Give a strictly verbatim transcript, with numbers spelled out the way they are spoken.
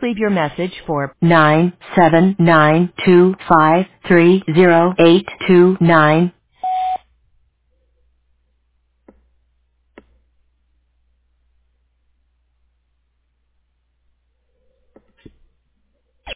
leave your message for nine seven nine two five three zero eight two nine.